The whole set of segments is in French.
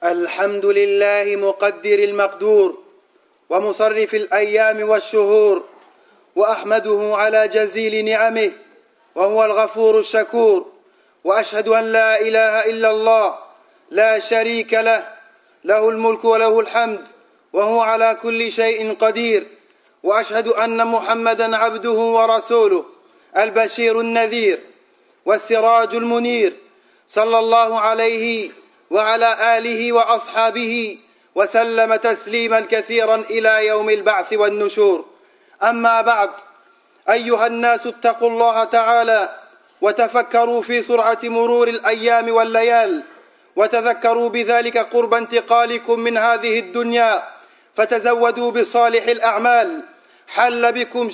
الحمد لله مقدر المقدور ومصرف الأيام والشهور، وأحمده على جزيل نعمه وهو الغفور الشكور، وأشهد أن لا إله إلا الله لا شريك له، له الملك وله الحمد وهو على كل شيء قدير، وأشهد أن محمدا عبده ورسوله البشير النذير والسراج المنير، صلى الله عليه وعلى آله وأصحابه وسلم تسليما كثيرا إلى يوم البعث والنشور. أما بعد، أيها الناس اتقوا الله تعالى وتفكروا في سرعة مرور الأيام والليال، وتذكروا بذلك قرب انتقالكم من هذه الدنيا، فتزودوا بصالح الأعمال. حل بكم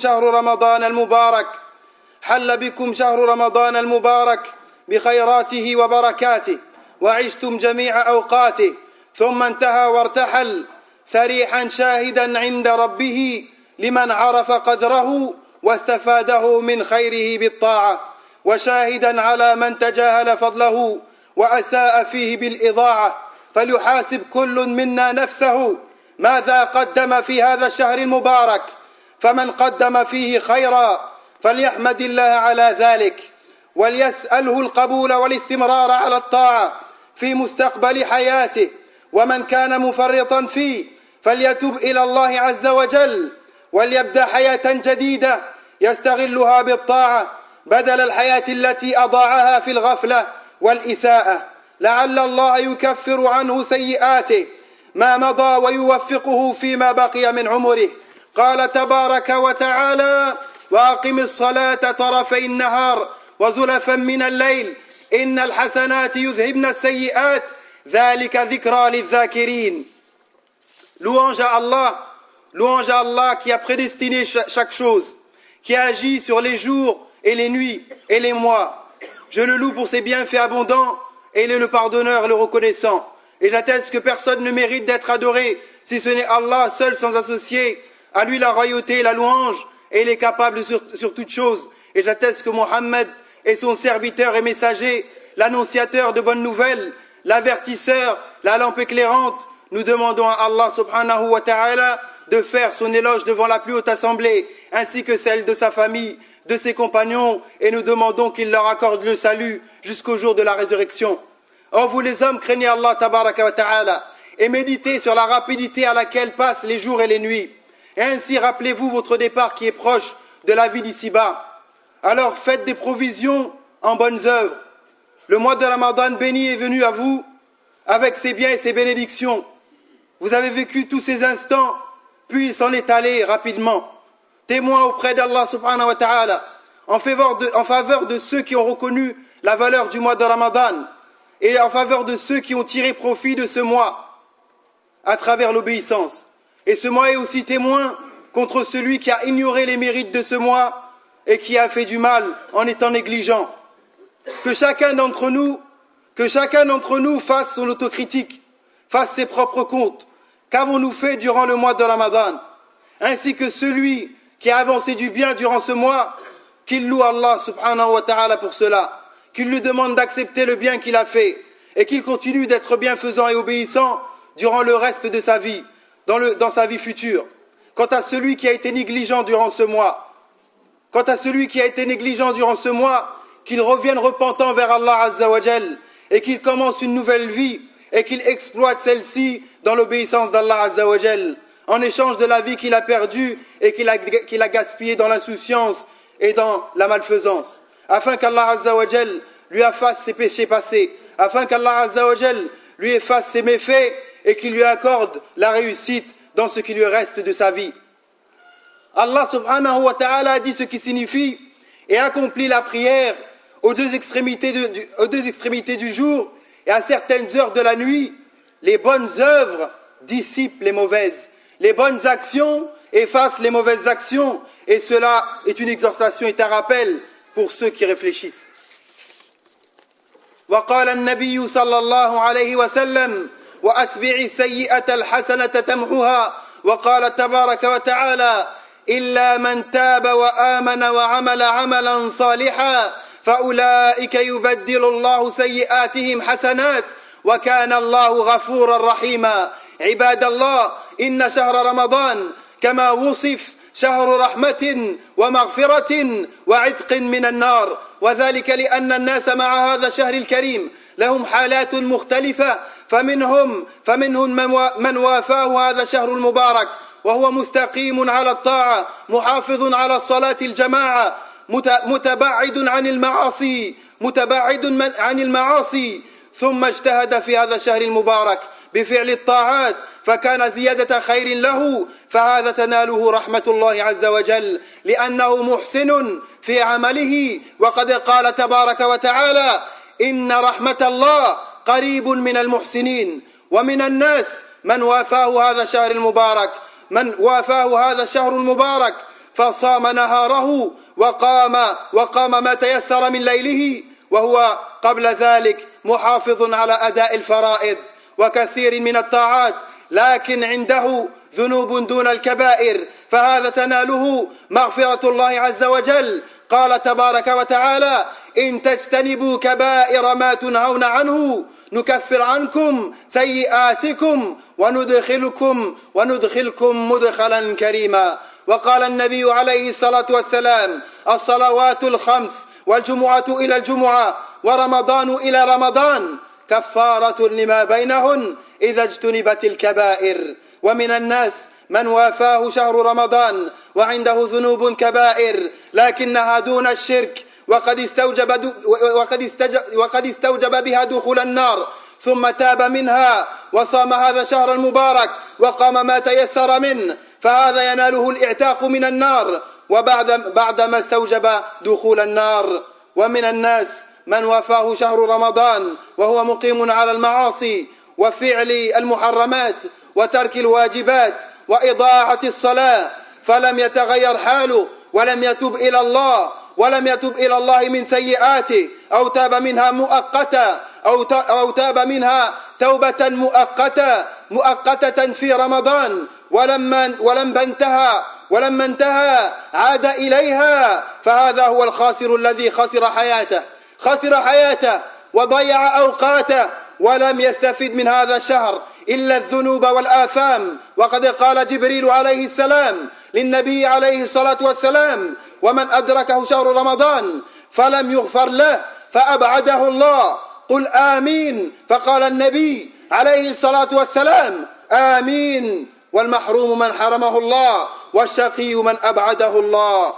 شهر رمضان المبارك بخيراته وبركاته، وعشتم جميع أوقاته، ثم انتهى وارتحل سريحا شاهدا عند ربه لمن عرف قدره واستفاده من خيره بالطاعة، وشاهدا على من تجاهل فضله وأساء فيه بالإضاعة. فليحاسب كل منا نفسه ماذا قدم في هذا الشهر المبارك، فمن قدم فيه خيرا فليحمد الله على ذلك، وليسأله القبول والاستمرار على الطاعة في مستقبل حياته، ومن كان مفرطا فيه فليتوب إلى الله عز وجل، وليبدأ حياة جديدة يستغلها بالطاعة بدل الحياة التي أضاعها في الغفلة والإساءة، لعل الله يكفر عنه سيئاته ما مضى ويوفقه فيما بقي من عمره. قال تبارك وتعالى: وأقم الصلاة طرفي النهار وزلفا من الليل إن الحسنات يذهبن السيئات ذلك ذكرى للذاكرين. Louange à Allah qui a prédestiné chaque chose, qui a agi sur les jours et les nuits et les mois. Je le loue pour ses bienfaits abondants et il est le pardonneur, le reconnaissant. Et j'atteste que personne ne mérite d'être adoré si ce n'est Allah seul sans associé. À lui la royauté et la louange, et il est capable sur toute chose. Et j'atteste que Mohammed est son serviteur et messager, l'annonciateur de bonnes nouvelles, l'avertisseur, la lampe éclairante. Nous demandons à Allah subhanahu wa ta'ala de faire son éloge devant la plus haute assemblée, ainsi que celle de sa famille, de ses compagnons, et nous demandons qu'il leur accorde le salut jusqu'au jour de la résurrection. Oh, vous les hommes, craignez Allah tabaraka wa ta'ala et méditez sur la rapidité à laquelle passent les jours et les nuits. Et ainsi rappelez-vous votre départ qui est proche de la vie d'ici-bas. Alors faites des provisions en bonnes œuvres. Le mois de Ramadan béni est venu à vous avec ses biens et ses bénédictions. Vous avez vécu tous ces instants, puis il s'en est allé rapidement. Témoin auprès d'Allah subhanahu wa ta'ala en faveur de ceux qui ont reconnu la valeur du mois de Ramadan et en faveur de ceux qui ont tiré profit de ce mois à travers l'obéissance. Et ce mois est aussi témoin contre celui qui a ignoré les mérites de ce mois et qui a fait du mal en étant négligent. Que chacun d'entre nous fasse son autocritique, fasse ses propres comptes. Qu'avons-nous fait durant le mois de Ramadan? Ainsi que celui qui a avancé du bien durant ce mois, qu'il loue Allah subhanahu wa ta'ala pour cela, qu'il lui demande d'accepter le bien qu'il a fait et qu'il continue d'être bienfaisant et obéissant durant le reste de sa vie, dans sa vie future. Quant à celui qui a été négligent durant ce mois, qu'il revienne repentant vers Allah azza wa jal et qu'il commence une nouvelle vie et qu'il exploite celle-ci dans l'obéissance d'Allah azza wa jal, en échange de la vie qu'il a perdue et qu'il a gaspillée dans l'insouciance et dans la malfaisance, afin qu'Allah azza wa jal lui efface ses péchés passés, afin qu'Allah azza wa jal lui efface ses méfaits et qu'il lui accorde la réussite dans ce qui lui reste de sa vie. Allah subhanahu wa ta'ala a dit ce qui signifie et accomplit la prière aux deux extrémités du jour et à certaines heures de la nuit. Les bonnes œuvres dissipent les mauvaises. Les bonnes actions effacent les mauvaises actions. Et cela est une exhortation et un rappel pour ceux qui réfléchissent. وقال النبي صلى الله عليه وسلم: وأتبع السيئة الحسنة تمحها. وقال تبارك وتعالى: إلا من تاب وآمن وعمل عملا صالحا فأولئك يبدل الله سيئاتهم حسنات وكان الله غفورا رحيما. عباد الله، إن شهر رمضان كما وصف شهر رحمة ومغفرة وعتق من النار، وذلك لأن الناس مع هذا الشهر الكريم لهم حالات مختلفة، فمنهم من وافاه هذا الشهر المبارك وهو مستقيم على الطاعة، محافظ على الصلاة الجماعة، متباعد عن المعاصي، ثم اجتهد في هذا الشهر المبارك بفعل الطاعات فكان زيادة خير له، فهذا تناله رحمة الله عز وجل لأنه محسن في عمله. وقد قال تبارك وتعالى: إن رحمة الله قريب من المحسنين. ومن الناس من وافاه هذا الشهر المبارك فصام نهاره وقام ما تيسر من ليله، وهو قبل ذلك محافظ على أداء الفرائض وكثير من الطاعات، لكن عنده ذنوب دون الكبائر، فهذا تناله مغفرة الله عز وجل. قال تبارك وتعالى: إن تجتنبوا كبائر ما تنهون عنه نكفر عنكم سيئاتكم وندخلكم مدخلا كريما. وقال النبي عليه الصلاة والسلام: الصلوات الخمس والجمعة إلى الجمعة ورمضان إلى رمضان كفارة لما بينهن إذا اجتنبت الكبائر. ومن الناس من وافاه شهر رمضان وعنده ذنوب كبائر لكنها دون الشرك، وقد استوجب بها دخول النار، ثم تاب منها وصام هذا الشهر المبارك وقام ما تيسر منه، فهذا يناله الاعتاق من النار بعدما استوجب دخول النار. ومن الناس من وافاه شهر رمضان وهو مقيم على المعاصي وفعل المحرمات وترك الواجبات وإضاعة الصلاة، فلم يتغير حاله ولم يتب إلى الله من سيئاته، أو تاب منها مؤقتا أو تاب منها توبة مؤقتة في رمضان، ولما انتهى عاد إليها، فهذا هو الخاسر الذي خسر حياته وضيع أوقاته ولم يستفد من هذا الشهر إلا الذنوب والآثام. وقد قال جبريل عليه السلام للنبي عليه الصلاة والسلام: ومن أدركه شهر رمضان فلم يغفر له فأبعده الله، قل آمين. فقال النبي عليه الصلاة والسلام: آمين. والمحروم من حرمه الله والشقي من أبعده الله.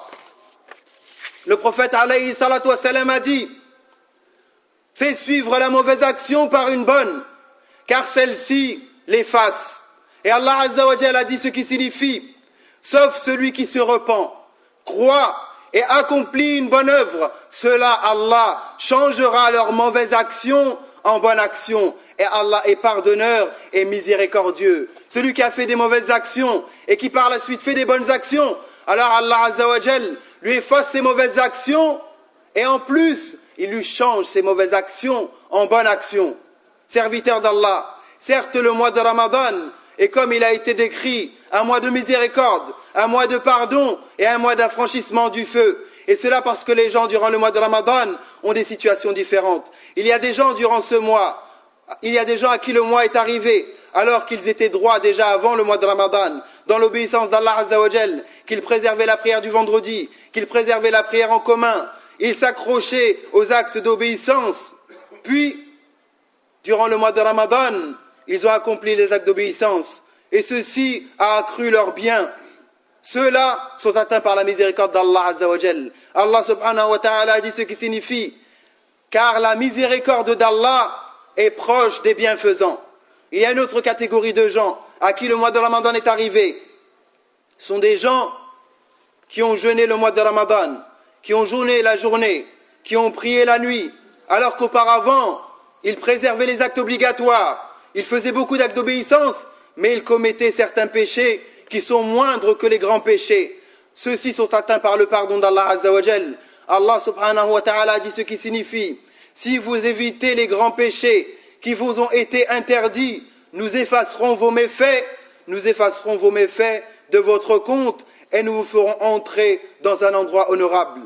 Le prophète alayhi salatu wassalam a dit: fais suivre la mauvaise action par une bonne, car celle-ci l'efface. Et Allah Azza wa Jalla a dit ce qui signifie: sauf celui qui se repent, croit et accomplit une bonne œuvre, cela Allah changera leur mauvaise action en bonne action. Et Allah est pardonneur et miséricordieux. Celui qui a fait des mauvaises actions et qui par la suite fait des bonnes actions, alors Allah Azza wa Jalla lui efface ses mauvaises actions et en plus il lui change ses mauvaises actions en bonnes actions. Serviteur d'Allah, certes le mois de Ramadan est, comme il a été décrit, un mois de miséricorde, un mois de pardon et un mois d'affranchissement du feu. Et cela parce que les gens durant le mois de Ramadan ont des situations différentes. Il y a des gens durant ce mois, il y a des gens à qui le mois est arrivé alors qu'ils étaient droits déjà avant le mois de Ramadan, dans l'obéissance d'Allah Azza wa Jal, qu'ils préservaient la prière du vendredi, qu'ils préservaient la prière en commun, ils s'accrochaient aux actes d'obéissance, puis durant le mois de Ramadan, ils ont accompli les actes d'obéissance, et ceci a accru leur bien. Ceux-là sont atteints par la miséricorde d'Allah Azza wa Jal. Allah subhanahu wa ta'ala a dit ce qui signifie: car la miséricorde d'Allah est proche des bienfaisants. Il y a une autre catégorie de gens à qui le mois de Ramadan est arrivé. Ce sont des gens qui ont jeûné le mois de Ramadan, qui ont jeûné la journée, qui ont prié la nuit, alors qu'auparavant, ils préservaient les actes obligatoires, ils faisaient beaucoup d'actes d'obéissance, mais ils commettaient certains péchés qui sont moindres que les grands péchés. Ceux-ci sont atteints par le pardon d'Allah Azza wa Jal. Allah subhanahu wa ta'ala a dit ce qui signifie: si vous évitez les grands péchés qui vous ont été interdits, nous effacerons vos méfaits de votre compte et nous vous ferons entrer dans un endroit honorable.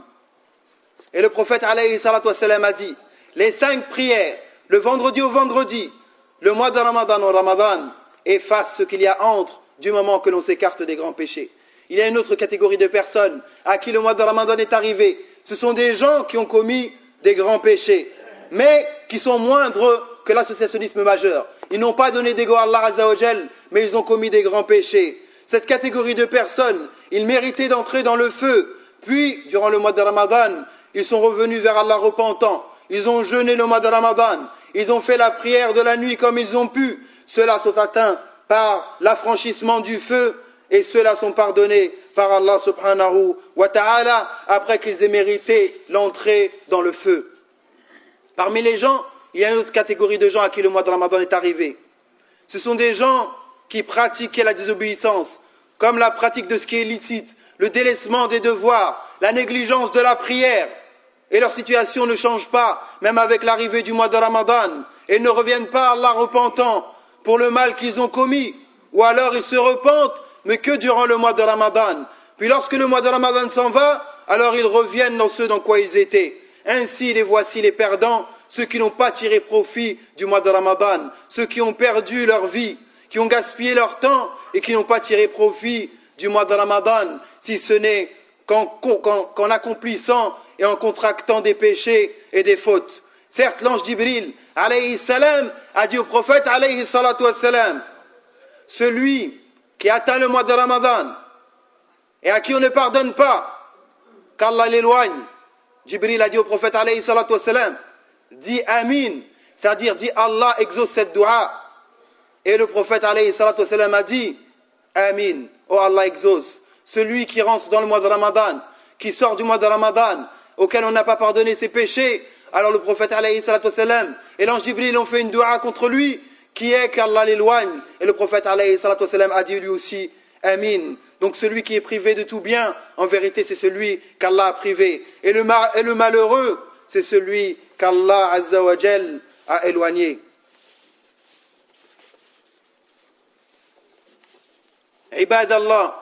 Et le prophète alayhi salatu wassalam a dit: les 5 prières, le vendredi au vendredi, le mois de Ramadan au Ramadan efface ce qu'il y a entre du moment que l'on s'écarte des grands péchés. Il y a une autre catégorie de personnes à qui le mois de Ramadan est arrivé. Ce sont des gens qui ont commis des grands péchés, mais qui sont moindres que l'associationnisme majeur. Ils n'ont pas donné d'ego à Allah Azza wa Jal, mais ils ont commis des grands péchés. Cette catégorie de personnes, ils méritaient d'entrer dans le feu. Puis, durant le mois de Ramadan, ils sont revenus vers Allah repentants. Ils ont jeûné le mois de Ramadan. Ils ont fait la prière de la nuit comme ils ont pu. Ceux-là sont atteints par l'affranchissement du feu et ceux-là sont pardonnés par Allah subhanahu wa ta'ala après qu'ils aient mérité l'entrée dans le feu. Parmi les gens, il y a une autre catégorie de gens à qui le mois de Ramadan est arrivé. Ce sont des gens qui pratiquaient la désobéissance, comme la pratique de ce qui est licite, le délaissement des devoirs, la négligence de la prière. Et leur situation ne change pas, même avec l'arrivée du mois de Ramadan. Et ils ne reviennent pas à Allah repentant pour le mal qu'ils ont commis. Ou alors ils se repentent, mais que durant le mois de Ramadan. Puis lorsque le mois de Ramadan s'en va, alors ils reviennent dans ce dans quoi ils étaient. Ainsi, les voici les perdants, ceux qui n'ont pas tiré profit du mois de Ramadan, ceux qui ont perdu leur vie, qui ont gaspillé leur temps et qui n'ont pas tiré profit du mois de Ramadan, si ce n'est qu'en accomplissant et en contractant des péchés et des fautes. Certes, l'ange Jibril, alayhi salam, a dit au prophète, alayhi salatu wassalam, celui qui atteint le mois de Ramadan et à qui on ne pardonne pas, qu'Allah l'éloigne. Jibril a dit au prophète, alayhi salatu wassalam, dis Amin, c'est-à-dire dis Allah exauce cette dua. Et le prophète, alayhi salatu wassalam, a dit Amin, oh Allah exauce. Celui qui rentre dans le mois de Ramadan, qui sort du mois de Ramadan, auquel on n'a pas pardonné ses péchés, alors le prophète alayhi salatu wassalam et l'ange Jibril ont fait une dua contre lui, qui est qu'Allah l'éloigne. Et le prophète alayhi salatu wassalam a dit lui aussi Amin. Donc celui qui est privé de tout bien, en vérité c'est celui qu'Allah a privé. Et le malheureux, c'est celui qu'Allah Azza wa Jal a éloigné. Ibadallah,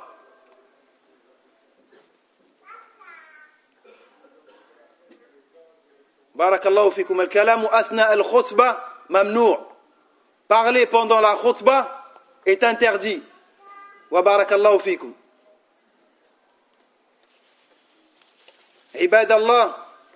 barakallahu fikum, al-kalamu athna al-khutbah mamnou'. Parler pendant la khutbah est interdit. Wa barakallahu fikum. Ibadallah,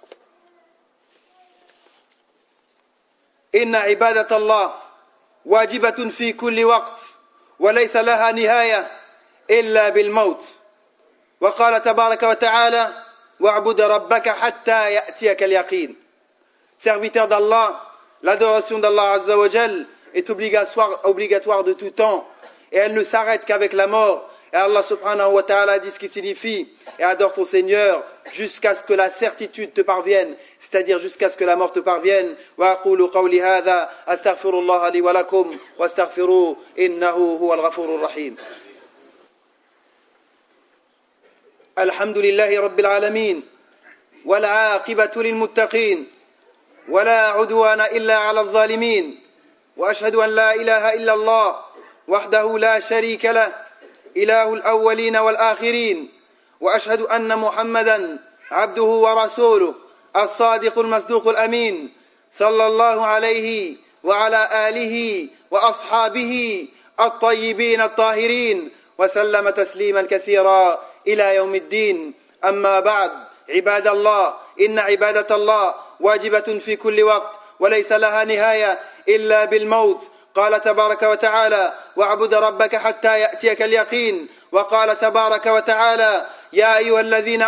inna ibadatallah wajibatun fi kulli waqt وليس لها نهاية إلا بالموت وقال تبارك وتعالى واعبد ربك حتى يأتيك اليقين. Serviteur d'Allah, l'adoration d'Allah Azza wa Jal est obligatoire de tout temps et elle ne s'arrête qu'avec la mort. Et Allah subhanahu wa ta'ala dit ce qui signifie et adore ton Seigneur jusqu'à ce que la certitude te parvienne, c'est-à-dire jusqu'à ce que la mort te parvienne. Wa aqulu qawli hadha astaghfirullah li wa lakum wastaghfiruhu innahu huwal ghafurur rahim. Alhamdulillahi rabbil alamin wal aqibatu lil muttaqin wala udwana illa 'ala adh-dhalimin wa ashhadu an la ilaha illa Allah wahdahu la sharika lahu إله الأولين والآخرين وأشهد أن محمدا عبده ورسوله الصادق المصدوق الأمين صلى الله عليه وعلى آله وأصحابه الطيبين الطاهرين وسلم تسليما كثيرا إلى يوم الدين. أما بعد، عباد الله، إن عبادة الله واجبة في كل وقت وليس لها نهاية إلا بالموت. قال تبارك وتعالى واعبد ربك حتى يأتيك اليقين. وقال تبارك وتعالى يا أيها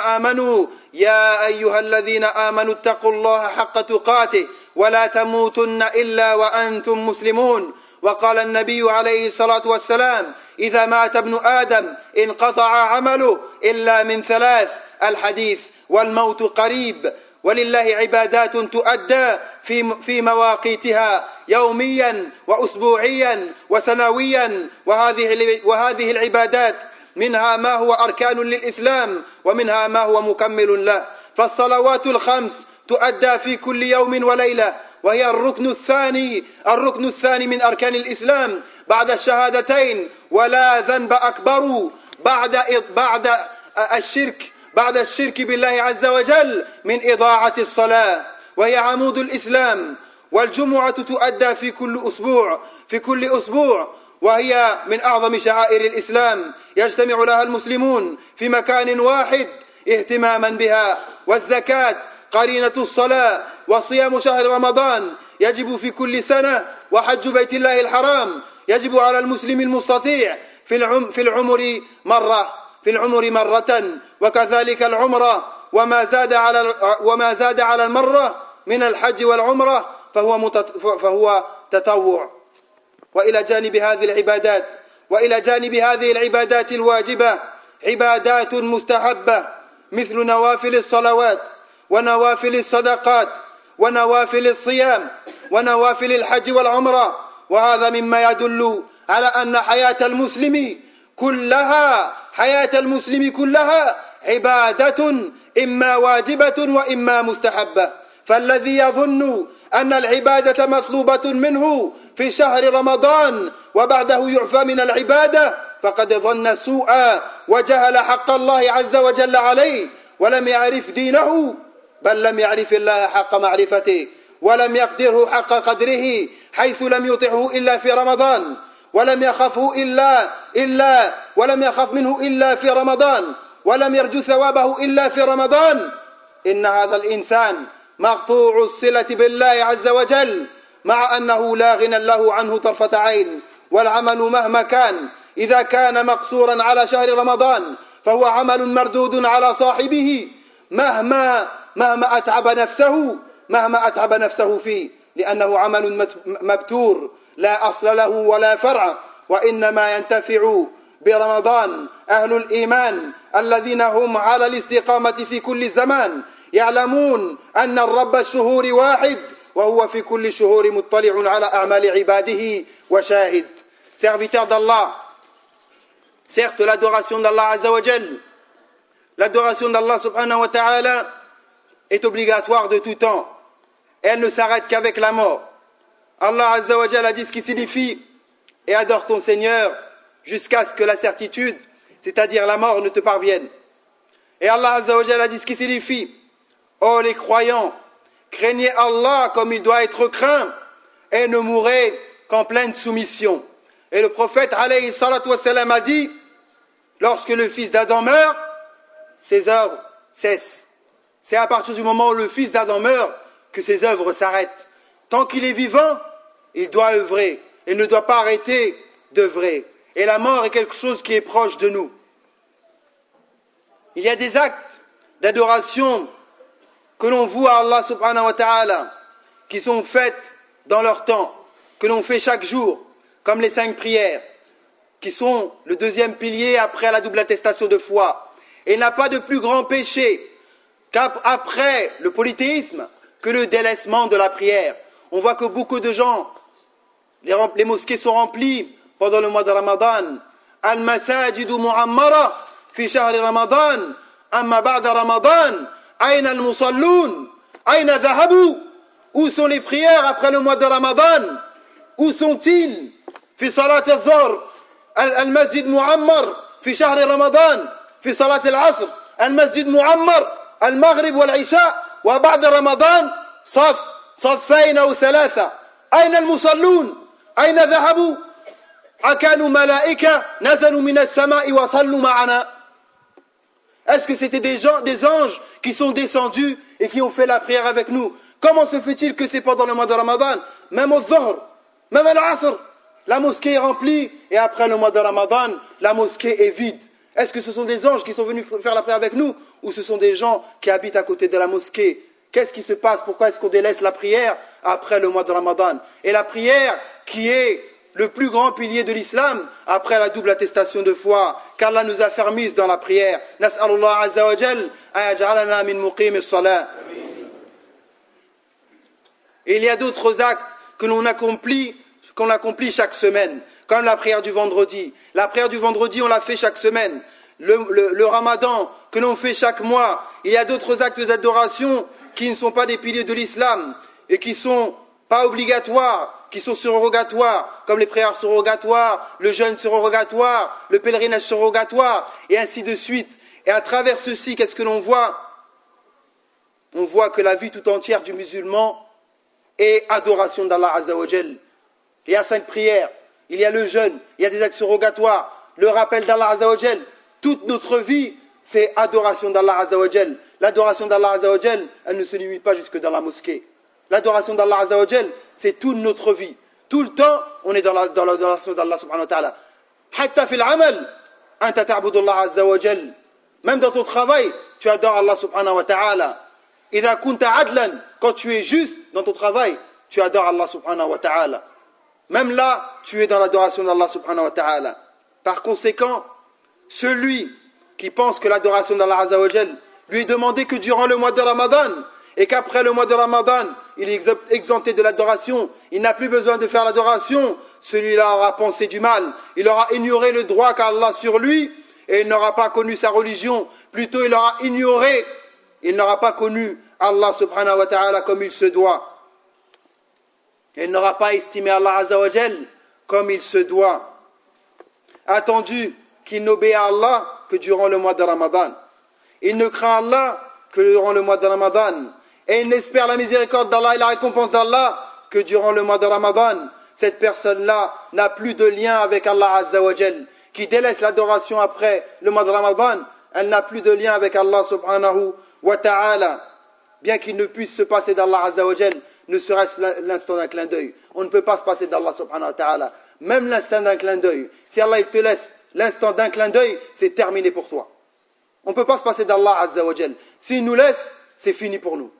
الذين آمنوا اتقوا الله حق تقاته ولا تموتن إلا وأنتم مسلمون. وقال النبي عليه الصلاة والسلام إذا مات ابن آدم انقطع عمله إلا من ثلاث: الحديث والموت قريب. ولله عبادات تؤدى في مواقيتها يوميا وأسبوعيا وسنويا، وهذه العبادات منها ما هو أركان للإسلام ومنها ما هو مكمل له. فالصلوات الخمس تؤدى في كل يوم وليلة، وهي الركن الثاني من أركان الإسلام بعد الشهادتين، ولا ذنب أكبر بعد الشرك بالله عز وجل من إضاعة الصلاة، وهي عمود الإسلام والجمعة تؤدى في كل أسبوع وهي من أعظم شعائر الإسلام يجتمع لها المسلمون في مكان واحد اهتماما بها. والزكاة قرينة الصلاة، وصيام شهر رمضان يجب في كل سنة، وحج بيت الله الحرام يجب على المسلم المستطيع في العمر مرة، وكذلك العمرة وما زاد على المرة من الحج والعمرة فهو تطوع. وإلى جانب هذه العبادات الواجبة عبادات مستحبة مثل نوافل الصلوات ونوافل الصدقات ونوافل الصيام ونوافل الحج والعمرة، وهذا مما يدل على أن حياة المسلم كلها عبادة إما واجبة وإما مستحبة. فالذي يظن أن العبادة مطلوبة منه في شهر رمضان وبعده يعفى من العبادة فقد ظن سوءا وجهل حق الله عز وجل عليه، ولم يعرف دينه، بل لم يعرف الله حق معرفته، ولم يقدره حق قدره، حيث لم يطعه إلا في رمضان، ولم يخف منه إلا في رمضان، ولم يرجو ثوابه إلا في رمضان. إن هذا الإنسان مقطوع الصلة بالله عز وجل، مع أنه لا غنى له عنه طرفة عين. والعمل مهما كان إذا كان مقصورا على شهر رمضان فهو عمل مردود على صاحبه مهما أتعب نفسه فيه، لأنه عمل مبتور لا أصل له ولا فرع. وإنما ينتفع برمضان أهل الإيمان الذين هم على الاستقامة في كل زمان، يعلمون أن الرب الشهور واحد، وهو في كل الشهور مطلع على أعمال عباده وشاهد. Serviteurs d'Allah, certes l'adoration d'Allah Azza wa Jal, l'adoration d'Allah subhanahu wa ta'ala est obligatoire de tout temps. Elle ne s'arrête qu'avec la mort. Allah Azza wa Jal a dit ce qui signifie « Et adore ton Seigneur jusqu'à ce que la certitude, c'est-à-dire la mort, ne te parvienne. » Et Allah Azza wa Jal a dit ce qui signifie « Oh les croyants, craignez Allah comme il doit être craint et ne mourrez qu'en pleine soumission. » Et le prophète alayhi salatu wassalam a dit « Lorsque le fils d'Adam meurt, ses œuvres cessent. » C'est à partir du moment où le fils d'Adam meurt que ses œuvres s'arrêtent. Tant qu'il est vivant, il doit œuvrer. Il ne doit pas arrêter d'œuvrer. Et la mort est quelque chose qui est proche de nous. Il y a des actes d'adoration que l'on voue à Allah subhanahu wa ta'ala, qui sont faits dans leur temps, que l'on fait chaque jour, comme les 5 prières, qui sont le deuxième pilier après la double attestation de foi. Et il n'y a pas de plus grand péché qu'après le polythéisme que le délaissement de la prière. On voit que beaucoup de gens, les mosquées sont remplies pendant le mois de Ramadan. Al-masajidu mu'ammara fi shahri Ramadan, amma ba'da Ramadan, ayna al-musalloun, ayna dhahabu. Où sont les prières après le mois de Ramadan? Où sont-ils? Fi salat al-dhuhr, al-masjid mu'ammar fi shahri Ramadan, fi salat al-asr, al-masjid mu'ammar, al-maghrib wal-isha, wa ba'da Ramadan, صفين أو ثلاثة. أين المصلون؟ أين ذهبوا؟ أكانوا ملائكة نزلوا من السماء وصلوا معنا. Est-ce que c'était des anges qui sont descendus et qui ont fait la prière avec nous? Comment se fait-il que c'est pendant le mois de Ramadan, même au Dhuhr, même à l'Asr, la mosquée est remplie, et après le mois de Ramadan, la mosquée est vide? Est-ce que ce sont des anges qui sont venus faire la prière avec nous, ou ce sont des gens qui habitent à côté de la mosquée? Qu'est-ce qui se passe? Pourquoi est-ce qu'on délaisse la prière après le mois de Ramadan? Et la prière qui est le plus grand pilier de l'islam après la double attestation de foi, qu'Allah nous a fermis dans la prière. Nas'alullah azza wa jal an yaj'alana min muqim as-salat. Et il y a d'autres actes que l'on accomplit chaque semaine, comme la prière du vendredi. La prière du vendredi, on la fait chaque semaine. Le ramadan que l'on fait chaque mois. Il y a d'autres actes d'adoration qui ne sont pas des piliers de l'islam et qui ne sont pas obligatoires, qui sont surrogatoires, comme les prières surrogatoires, le jeûne surrogatoire, le pèlerinage surrogatoire, et ainsi de suite. Et à travers ceci, qu'est-ce que l'on voit? On voit que la vie tout entière du musulman et adoration d'Allah Azza wa Jal. Il y a 5 prières, il y a le jeûne, il y a des actes surrogatoires, le rappel d'Allah Azza wa Jal. Toute notre vie, c'est adoration d'Allah Azza wa Jal. L'adoration d'Allah Azza wa Jal, elle ne se limite pas jusque dans la mosquée. L'adoration d'Allah Azza wa Jal, c'est toute notre vie. Tout le temps, on est dans l'adoration d'Allah subhanahu wa ta'ala. Hatta fil amal, anta ta'budu Allah Azza wa Jal. Même dans ton travail, tu adores Allah subhanahu wa ta'ala. Idha kunta adlan, quand tu es juste dans ton travail, tu adores Allah subhanahu wa ta'ala. Même là, tu es dans l'adoration d'Allah subhanahu wa ta'ala. Par conséquent, celui qui pense que l'adoration d'Allah Azza wa Jal lui est demandée que durant le mois de Ramadan, et qu'après le mois de Ramadan, il est exempté de l'adoration, il n'a plus besoin de faire l'adoration, celui-là aura pensé du mal, il aura ignoré le droit qu'a Allah sur lui, et il n'aura pas connu sa religion, plutôt il aura ignoré, il n'aura pas connu Allah subhanahu wa ta'ala comme il se doit. Il n'aura pas estimé Allah Azza wa Jal comme il se doit. Attendu qu'il n'obéit à Allah que durant le mois de Ramadan. Il ne craint Allah que durant le mois de Ramadan. Et il n'espère la miséricorde d'Allah et la récompense d'Allah que durant le mois de Ramadan. Cette personne-là n'a plus de lien avec Allah Azza wa Jal. Qui délaisse l'adoration après le mois de Ramadan, elle n'a plus de lien avec Allah subhanahu wa ta'ala. Bien qu'il ne puisse se passer d'Allah Azza wa Jal, ne serait-ce l'instant d'un clin d'œil. On ne peut pas se passer d'Allah subhanahu wa ta'ala. Même l'instant d'un clin d'œil. Si Allah il te laisse l'instant d'un clin d'œil, c'est terminé pour toi. On ne peut pas se passer d'Allah Azza wa Jal. S'il nous laisse, c'est fini pour nous.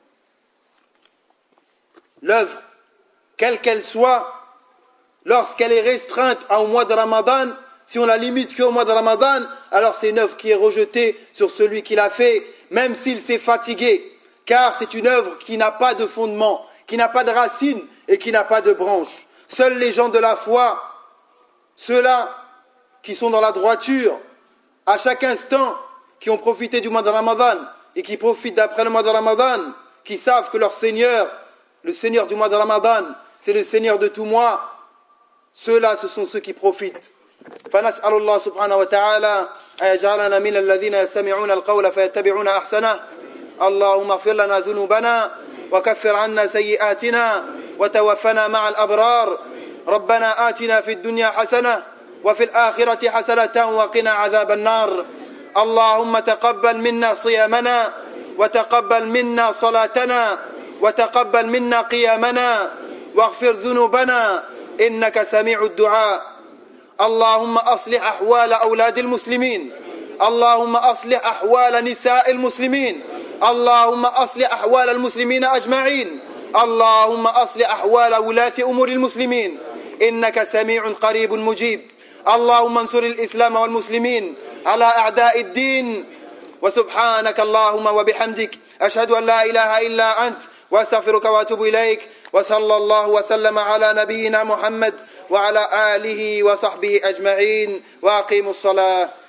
L'œuvre, quelle qu'elle soit, lorsqu'elle est restreinte au mois de Ramadan, si on la limite qu'au mois de Ramadan, alors c'est une œuvre qui est rejetée sur celui qui l'a fait, même s'il s'est fatigué. Car c'est une œuvre qui n'a pas de fondement, qui n'a pas de racines et qui n'a pas de branches. Seuls les gens de la foi, ceux-là qui sont dans la droiture, à chaque instant, qui ont profité du mois de Ramadan et qui profitent d'après le mois de Ramadan, qui savent que leur Seigneur, le Seigneur du mois de Ramadan, c'est le Seigneur de tout mois, ceux-là, ce sont ceux qui profitent. فنسأل الله سبحانه وتعالى أن يجعلنا من الذين يستمعون القول فيتبعون أحسنه اللهم اغفر لنا ذنوبنا وكفر عنا سيئاتنا وتوفنا مع الأبرار ربنا آتنا في الدنيا حسنة وفي الآخرة حسنة وقنا عذاب النار اللهم تقبل منا صيامنا وتقبل منا صلاتنا وتقبل منا قيامنا واغفر ذنوبنا إنك سميع الدعاء اللهم أصلح أحوال أولاد المسلمين اللهم أصلح أحوال نساء المسلمين اللهم أصلح أحوال المسلمين أجمعين اللهم أصلح أحوال ولاة أمور المسلمين إنك سميع قريب مجيب اللهم انصر الإسلام والمسلمين على أعداء الدين وسبحانك اللهم وبحمدك أشهد أن لا إله إلا أنت وأستغفرك وأتوب إليك وصلى الله وسلم على نبينا محمد وعلى آله وصحبه أجمعين وأقيموا الصلاة